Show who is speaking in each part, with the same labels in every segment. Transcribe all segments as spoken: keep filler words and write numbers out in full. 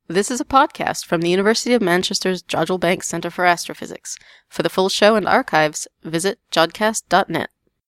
Speaker 1: This is a podcast from the University of Manchester's Jodrell Bank Centre for Astrophysics. For the full show and archives, visit jodcast dot net.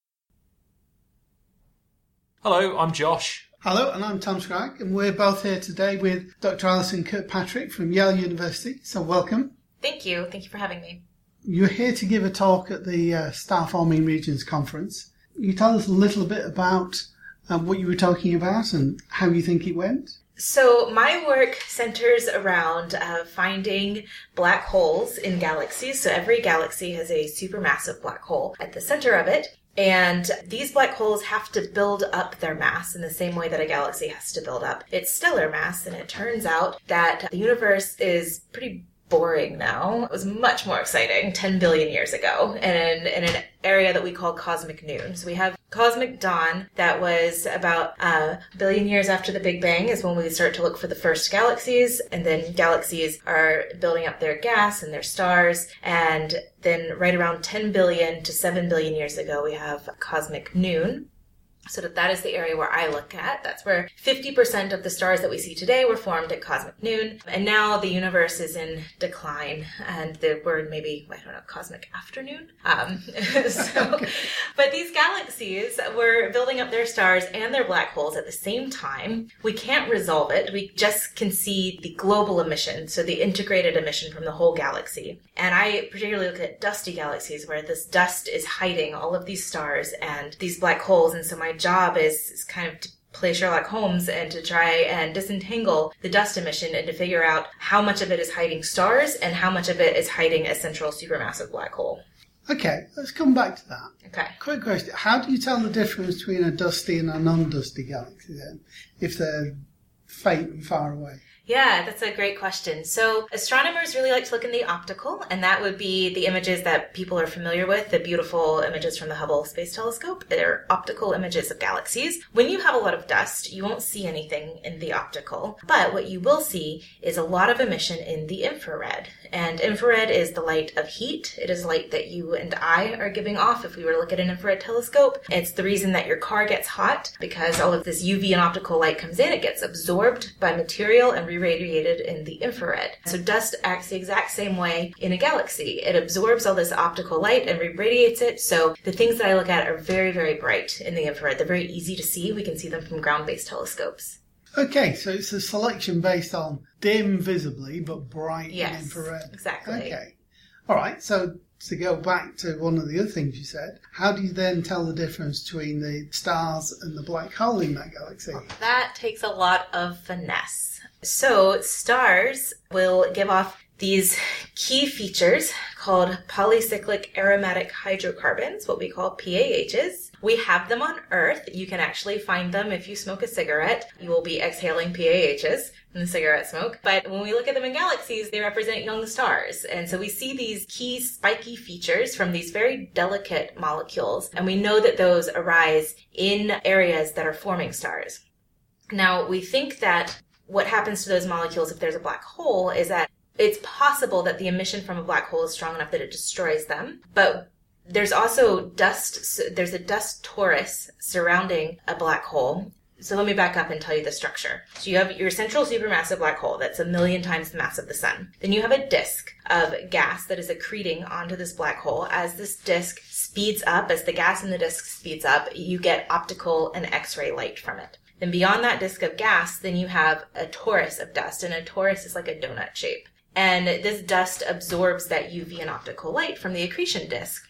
Speaker 2: Hello, I'm Josh.
Speaker 3: Hello, and I'm Tom Scragg, and we're both here today with Doctor Alison Kirkpatrick from Yale University, so welcome.
Speaker 4: Thank you. Thank you for having me.
Speaker 3: You're here to give a talk at the uh, Star-Forming Regions Conference. Can you tell us a little bit about uh, what you were talking about and how you think it went?
Speaker 4: So my work centers around uh, finding black holes in galaxies. So every galaxy has a supermassive black hole at the center of it. And these black holes have to build up their mass in the same way that a galaxy has to build up its stellar mass. And it turns out that the universe is pretty boring now. It was much more exciting ten billion years ago in, in an area that we call cosmic noon. So we have cosmic dawn that was about a billion years after the Big Bang is when we start to look for the first galaxies. And then galaxies are building up their gas and their stars. And then right around ten billion to seven billion years ago, we have cosmic noon. So that, that is the area where I look at. That's where fifty percent of the stars that we see today were formed at cosmic noon. And now the universe is in decline. And the word maybe, I don't know, cosmic afternoon. Um, so, but these galaxies were building up their stars and their black holes at the same time. We can't resolve it. We just can see the global emission, so the integrated emission from the whole galaxy. And I particularly look at dusty galaxies where this dust is hiding all of these stars and these black holes. And so my job is, is kind of to play Sherlock Holmes and to try and disentangle the dust emission and to figure out how much of it is hiding stars and how much of it is hiding a central supermassive black hole.
Speaker 3: Okay, let's come back to that.
Speaker 4: Okay.
Speaker 3: Quick question. How do you tell the difference between a dusty and a non-dusty galaxy then, if they're faint and far away?
Speaker 4: Yeah, that's a great question. So astronomers really like to look in the optical, and that would be the images that people are familiar with, the beautiful images from the Hubble Space Telescope. They're optical images of galaxies. When you have a lot of dust, you won't see anything in the optical, but what you will see is a lot of emission in the infrared. And infrared is the light of heat. It is light that you and I are giving off if we were to look at an infrared telescope. It's the reason that your car gets hot, because all of this U V and optical light comes in. It gets absorbed by material and re-radiated in the infrared. So dust acts the exact same way in a galaxy. It absorbs all this optical light and re-radiates it. So the things that I look at are very, very bright in the infrared. They're very easy to see. We can see them from ground-based telescopes.
Speaker 3: Okay, so it's a selection based on dim visibly, but bright
Speaker 4: Yes,
Speaker 3: in infrared.
Speaker 4: exactly.
Speaker 3: Okay. All right, so to go back to one of the other things you said, how do you then tell the difference between the stars and the black hole in that galaxy?
Speaker 4: That takes a lot of finesse. So stars will give off these key features called polycyclic aromatic hydrocarbons, what we call P A Hs. We have them on Earth. You can actually find them if you smoke a cigarette. You will be exhaling P A Hs from the cigarette smoke. But when we look at them in galaxies, they represent young stars. And so we see these key spiky features from these very delicate molecules. And we know that those arise in areas that are forming stars. Now, we think that what happens to those molecules if there's a black hole is that it's possible that the emission from a black hole is strong enough that it destroys them. But there's also dust, there's a dust torus surrounding a black hole. So let me back up and tell you the structure. So you have your central supermassive black hole that's a million times the mass of the sun. Then you have a disk of gas that is accreting onto this black hole. As this disk speeds up, as the gas in the disk speeds up, you get optical and X-ray light from it. Then beyond that disk of gas, then you have a torus of dust, and a torus is like a donut shape. And this dust absorbs that U V and optical light from the accretion disk.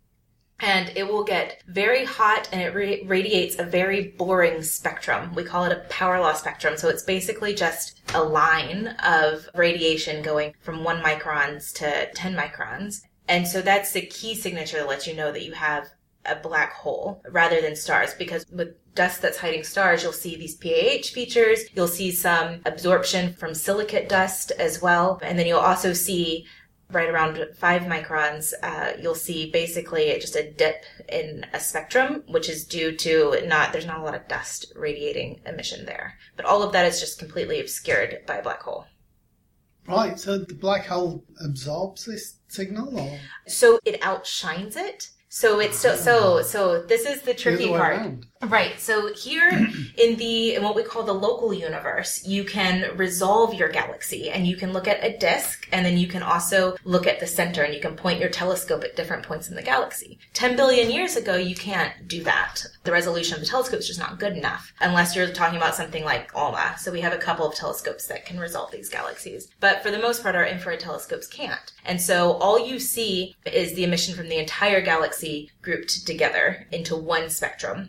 Speaker 4: And it will get very hot, and it ra- radiates a very boring spectrum. We call it a power law spectrum. So it's basically just a line of radiation going from one microns to ten microns. And so that's the key signature that lets you know that you have a black hole rather than stars, because with dust that's hiding stars, you'll see these P A H features. You'll see some absorption from silicate dust as well. And then you'll also see right around five microns, uh, you'll see basically just a dip in a spectrum, which is due to not, there's not a lot of dust radiating emission there. But all of that is just completely obscured by a black hole.
Speaker 3: Right, so the black hole absorbs this signal, or?
Speaker 4: So it outshines it. So it's still, so, so this is the tricky
Speaker 3: The other way
Speaker 4: part.
Speaker 3: around.
Speaker 4: Right. So here in the in what we call the local universe, you can resolve your galaxy and you can look at a disk, and then you can also look at the center and you can point your telescope at different points in the galaxy. ten billion years ago, you can't do that. The resolution of the telescope is just not good enough unless you're talking about something like ALMA. So we have a couple of telescopes that can resolve these galaxies. But for the most part, our infrared telescopes can't. And so all you see is the emission from the entire galaxy grouped together into one spectrum.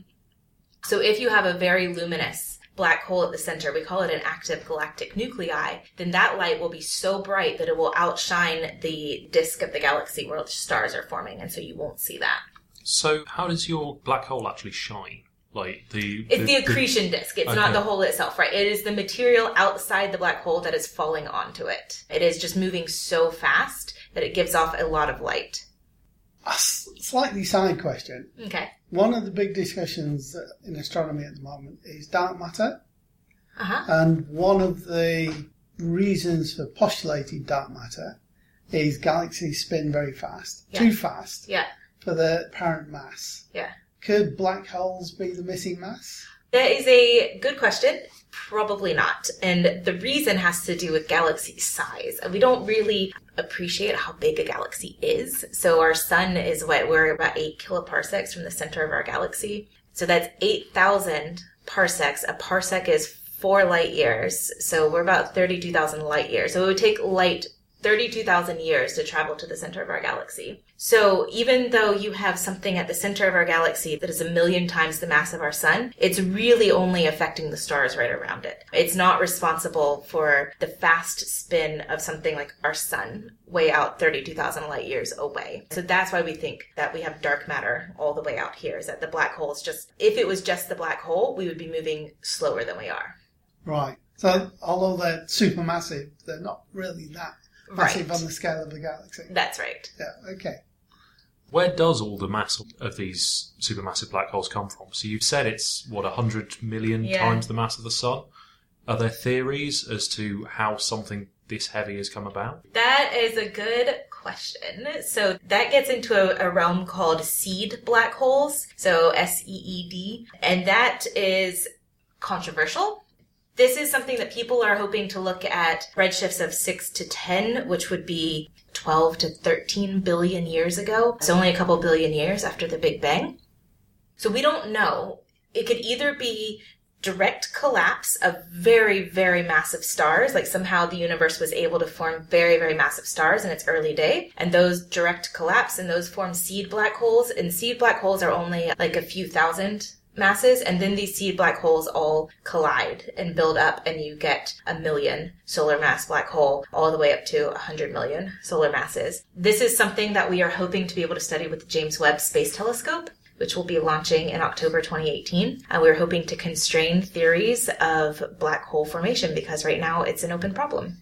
Speaker 4: So if you have a very luminous black hole at the center, we call it an active galactic nuclei, then that light will be so bright that it will outshine the disk of the galaxy where the stars are forming, and so you won't see that.
Speaker 2: So how does your black hole actually shine? Like the
Speaker 4: It's the,
Speaker 2: the
Speaker 4: accretion
Speaker 2: the,
Speaker 4: disk. It's
Speaker 2: okay.
Speaker 4: not the hole itself, right? It is the material outside the black hole that is falling onto it. It is just moving so fast that it gives off a lot of light.
Speaker 3: A s- slightly side question.
Speaker 4: Okay.
Speaker 3: One of the big discussions in astronomy at the moment is dark matter.
Speaker 4: Uh-huh.
Speaker 3: And one of the reasons for postulating dark matter is galaxies spin very fast.
Speaker 4: Yeah.
Speaker 3: Too fast
Speaker 4: Yeah.
Speaker 3: for their apparent mass.
Speaker 4: Yeah.
Speaker 3: Could black holes be the missing mass?
Speaker 4: That is a good question. Probably not. And the reason has to do with galaxy size. We don't really appreciate how big a galaxy is. So our sun is what, we're about eight kiloparsecs from the center of our galaxy. So that's eight thousand parsecs. A parsec is four light years. So we're about thirty-two thousand light years. So it would take light thirty-two thousand years to travel to the center of our galaxy. So even though you have something at the center of our galaxy that is a million times the mass of our sun, it's really only affecting the stars right around it. It's not responsible for the fast spin of something like our sun way out thirty-two thousand light years away. So that's why we think that we have dark matter all the way out here, is that the black hole is just, if it was just the black hole, we would be moving slower than we are.
Speaker 3: Right. So although they're supermassive, they're not really that massive
Speaker 4: Right.
Speaker 3: on the scale of the galaxy.
Speaker 4: That's right.
Speaker 3: Yeah, okay.
Speaker 2: Where does all the mass of these supermassive black holes come from? So you've said it's, what, one hundred million
Speaker 4: Yeah.
Speaker 2: times the mass of the sun? Are there theories as to how something this heavy has come about?
Speaker 4: That is a good question. So that gets into a, a realm called seed black holes, so S E E D, and that is controversial. This is something that people are hoping to look at redshifts of six to ten, which would be twelve to thirteen billion years ago. So only a couple billion years after the Big Bang. So we don't know. It could either be direct collapse of very, very massive stars, like somehow the universe was able to form very, very massive stars in its early day, and those direct collapse and those form seed black holes, and seed black holes are only like a few thousand masses, and then these seed black holes all collide and build up, and you get a million solar mass black hole all the way up to one hundred million solar masses. This is something that we are hoping to be able to study with the James Webb Space Telescope, which will be launching in October twenty eighteen. And we're hoping to constrain theories of black hole formation because right now it's an open problem.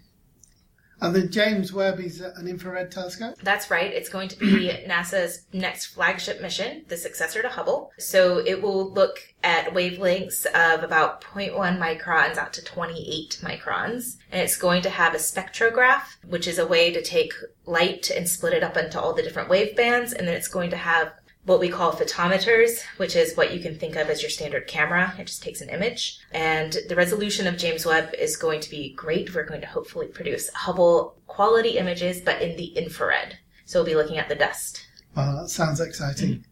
Speaker 3: And the James Webb is an infrared telescope?
Speaker 4: That's right. It's going to be NASA's next flagship mission, the successor to Hubble. So it will look at wavelengths of about zero point one microns out to twenty-eight microns. And it's going to have a spectrograph, which is a way to take light and split it up into all the different wave bands. And then it's going to have what we call photometers, which is what you can think of as your standard camera. It just takes an image. And the resolution of James Webb is going to be great. We're going to hopefully produce Hubble quality images, but in the infrared. So we'll be looking at the dust.
Speaker 3: Well, that sounds exciting.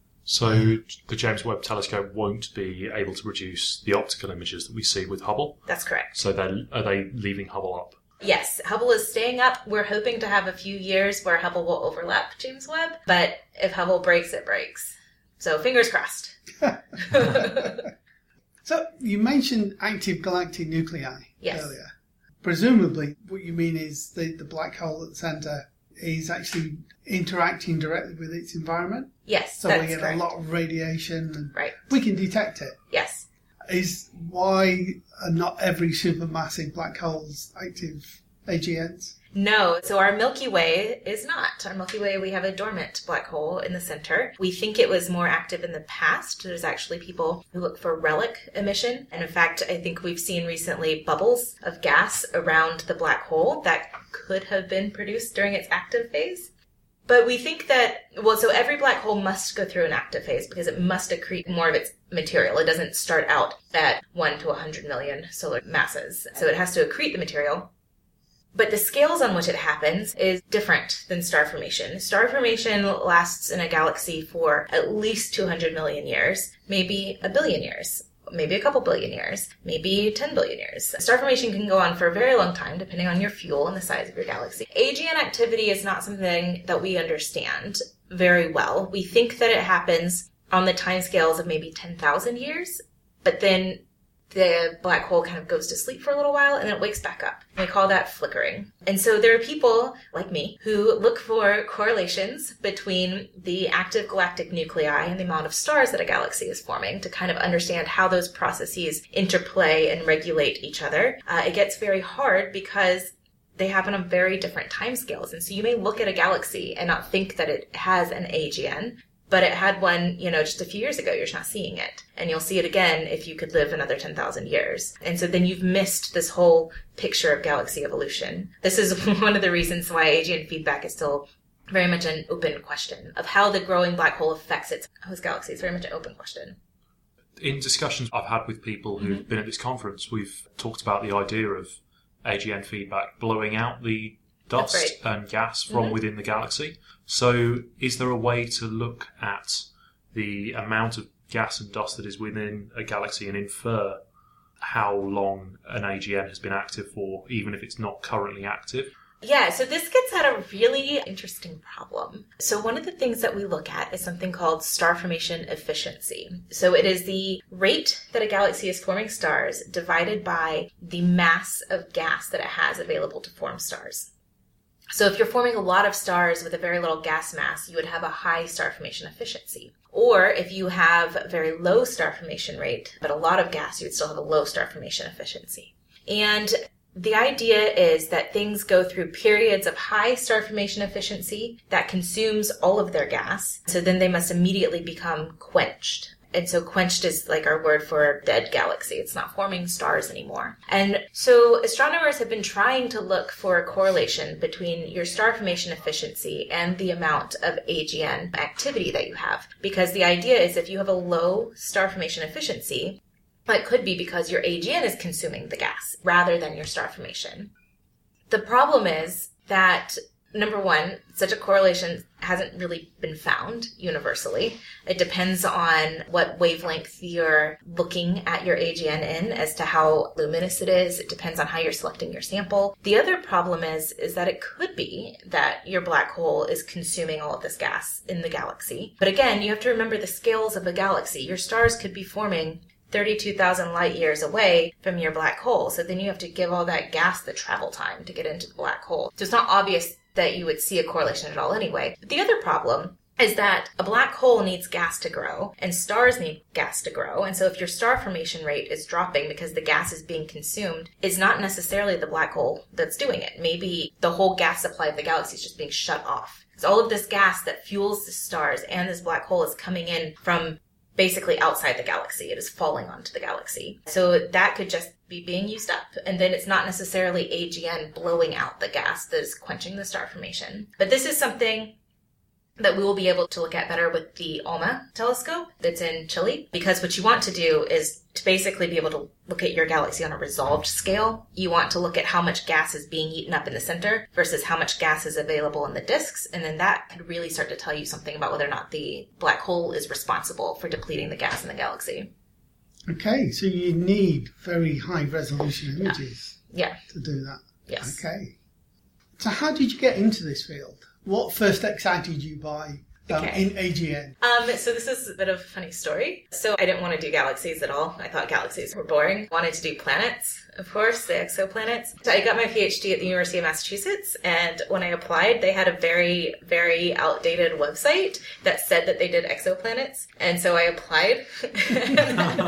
Speaker 2: So the James Webb Telescope won't be able to produce the optical images that we see with Hubble?
Speaker 4: That's correct.
Speaker 2: So they're, are they leaving Hubble up?
Speaker 4: Yes, Hubble is staying up. We're hoping to have a few years where Hubble will overlap James Webb, but if Hubble breaks, it breaks. So fingers crossed.
Speaker 3: So you mentioned active galactic nuclei
Speaker 4: Yes.
Speaker 3: earlier. Presumably what you mean is the, the black hole at the centre is actually interacting directly with its environment.
Speaker 4: Yes,
Speaker 3: So
Speaker 4: that's
Speaker 3: we get
Speaker 4: correct.
Speaker 3: a lot of radiation and
Speaker 4: Right.
Speaker 3: we can detect it.
Speaker 4: Yes.
Speaker 3: Is why are not every supermassive black holes active A G Ns?
Speaker 4: No, so our Milky Way is not. Our Milky Way, we have a dormant black hole in the center. We think it was more active in the past. There's actually people who look for relic emission. And in fact, I think we've seen recently bubbles of gas around the black hole that could have been produced during its active phase. But we think that, well, so every black hole must go through an active phase because it must accrete more of its material. It doesn't start out at one to one hundred million solar masses. So it has to accrete the material. But the scales on which it happens is different than star formation. Star formation lasts in a galaxy for at least two hundred million years, maybe a billion years, maybe a couple billion years, maybe ten billion years. Star formation can go on for a very long time, depending on your fuel and the size of your galaxy. A G N activity is not something that we understand very well. We think that it happens on the timescales of maybe ten thousand years, but then the black hole kind of goes to sleep for a little while and then it wakes back up. We call that flickering. And so there are people like me who look for correlations between the active galactic nuclei and the amount of stars that a galaxy is forming to kind of understand how those processes interplay and regulate each other. Uh, it gets very hard because they happen on very different timescales. And so you may look at a galaxy and not think that it has an A G N, but it had one, you know, just a few years ago. You're just not seeing it. And you'll see it again if you could live another ten thousand years. And so then you've missed this whole picture of galaxy evolution. This is one of the reasons why A G N feedback is still very much an open question of how the growing black hole affects its host galaxy. It's very much an open question.
Speaker 2: In discussions I've had with people who've mm-hmm. been at this conference, we've talked about the idea of A G N feedback blowing out the dust right. and gas from mm-hmm. within the galaxy. So is there a way to look at the amount of gas and dust that is within a galaxy and infer how long an A G N has been active for, even if it's not currently active?
Speaker 4: Yeah, so this gets at a really interesting problem. So one of the things that we look at is something called star formation efficiency. So it is the rate that a galaxy is forming stars divided by the mass of gas that it has available to form stars. So if you're forming a lot of stars with a very little gas mass, you would have a high star formation efficiency. Or if you have a very low star formation rate, but a lot of gas, you would still have a low star formation efficiency. And the idea is that things go through periods of high star formation efficiency that consumes all of their gas. So then they must immediately become quenched. And so quenched is like our word for dead galaxy. It's not forming stars anymore. And so astronomers have been trying to look for a correlation between your star formation efficiency and the amount of A G N activity that you have. Because the idea is if you have a low star formation efficiency, it could be because your A G N is consuming the gas rather than your star formation. The problem is that, number one, such a correlation hasn't really been found universally. It depends on what wavelength you're looking at your A G N in as to how luminous it is. It depends on how you're selecting your sample. The other problem is, is that it could be that your black hole is consuming all of this gas in the galaxy. But again, you have to remember the scales of a galaxy. Your stars could be forming thirty-two thousand light years away from your black hole. So then you have to give all that gas the travel time to get into the black hole. So it's not obvious that you would see a correlation at all anyway. But the other problem is that a black hole needs gas to grow and stars need gas to grow. And so if your star formation rate is dropping because the gas is being consumed, it's not necessarily the black hole that's doing it. Maybe the whole gas supply of the galaxy is just being shut off. Because all of this gas that fuels the stars and this black hole is coming in from basically outside the galaxy. It is falling onto the galaxy. So that could just be being used up. And then it's not necessarily A G N blowing out the gas that is quenching the star formation. But this is something that we will be able to look at better with the ALMA telescope that's in Chile. Because what you want to do is to basically be able to look at your galaxy on a resolved scale. You want to look at how much gas is being eaten up in the center versus how much gas is available in the disks. And then that could really start to tell you something about whether or not the black hole is responsible for depleting the gas in the galaxy.
Speaker 3: Okay, so you need very high resolution images
Speaker 4: yeah. Yeah.
Speaker 3: to do that.
Speaker 4: Yes.
Speaker 3: Okay. So how did you get into this field? What first excited you by um,
Speaker 4: okay.
Speaker 3: in A G N?
Speaker 4: Um, so this is a bit of a funny story. So I didn't want to do galaxies at all. I thought galaxies were boring. Wanted to do planets, of course, the exoplanets. So I got my PhD at the University of Massachusetts, and when I applied, they had a very, very outdated website that said that they did exoplanets. And so I applied, and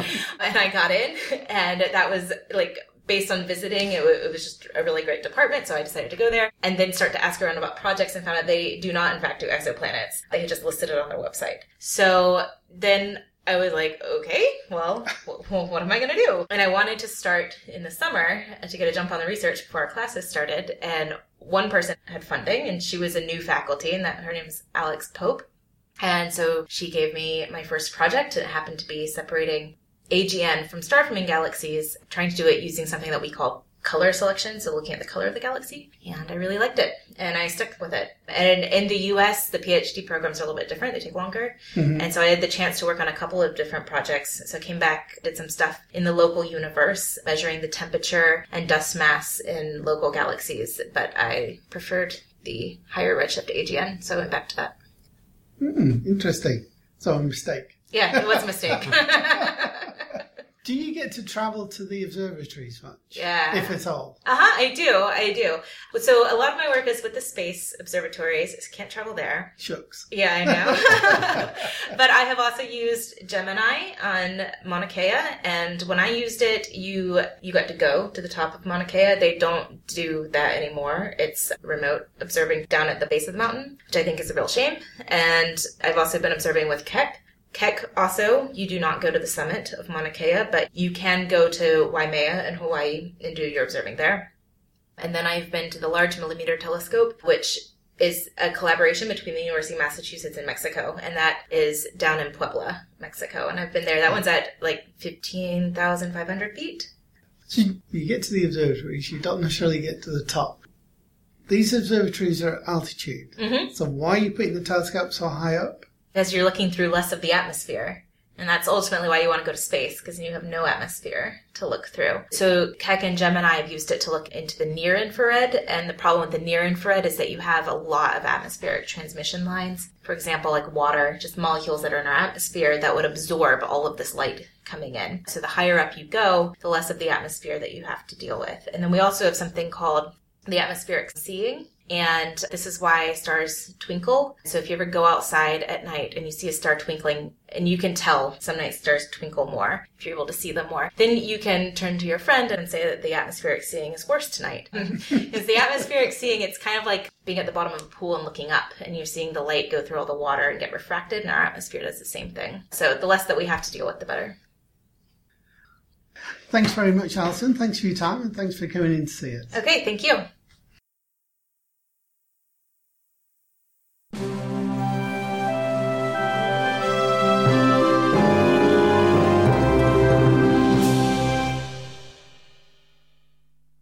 Speaker 4: I got in, and that was like, based on visiting, it, w- it was just a really great department, so I decided to go there and then start to ask around about projects and found out they do not, in fact, do exoplanets. They had just listed it on their website. So then I was like, okay, well, w- what am I going to do? And I wanted to start in the summer to get a jump on the research before our classes started. And one person had funding, and she was a new faculty, and that her name is Alex Pope. And so she gave me my first project. It happened to be separating A G N from star-forming galaxies, trying to do it using something that we call color selection, so looking at the color of the galaxy. And I really liked it, and I stuck with it. And in the U S, the PhD programs are a little bit different. They take longer. Mm-hmm. And so I had the chance to work on a couple of different projects. So I came back, did some stuff in the local universe, measuring the temperature and dust mass in local galaxies. But I preferred the higher redshift A G N, so I went back to that.
Speaker 3: Mm, interesting. So a mistake.
Speaker 4: Yeah, it was a mistake.
Speaker 3: Do you get to travel to the observatories much?
Speaker 4: Yeah.
Speaker 3: If at all?
Speaker 4: Uh-huh, I do, I do. So a lot of my work is with the space observatories. I can't travel there.
Speaker 3: Shucks.
Speaker 4: Yeah, I know. But I have also used Gemini on Mauna Kea, and when I used it, you you got to go to the top of Mauna Kea. They don't do that anymore. It's remote observing down at the base of the mountain, which I think is a real shame. And I've also been observing with Keck. Keck also, you do not go to the summit of Mauna Kea, but you can go to Waimea in Hawaii and do your observing there. And then I've been to the Large Millimeter Telescope, which is a collaboration between the University of Massachusetts and Mexico, and that is down in Puebla, Mexico. And I've been there. That one's at like fifteen thousand five hundred feet.
Speaker 3: So you get to the observatories, you don't necessarily get to the top. These observatories are at altitude. Mm-hmm. So why are you putting the telescope so high up?
Speaker 4: Because you're looking through less of the atmosphere. And that's ultimately why you want to go to space, because you have no atmosphere to look through. So Keck and Gemini have used it to look into the near infrared, and the problem with the near infrared is that you have a lot of atmospheric transmission lines. For example, like water, just molecules that are in our atmosphere that would absorb all of this light coming in. So the higher up you go, the less of the atmosphere that you have to deal with. And then we also have something called the atmospheric seeing. And this is why stars twinkle. So if you ever go outside at night and you see a star twinkling, and you can tell some night stars twinkle more, if you're able to see them more, then you can turn to your friend and say that the atmospheric seeing is worse tonight. Because the atmospheric seeing, it's kind of like being at the bottom of a pool and looking up, and you're seeing the light go through all the water and get refracted, and our atmosphere does the same thing. So the less that we have to deal with, the better.
Speaker 3: Thanks very much, Alison. Thanks for your time, and thanks for coming in to see us.
Speaker 4: Okay, thank you.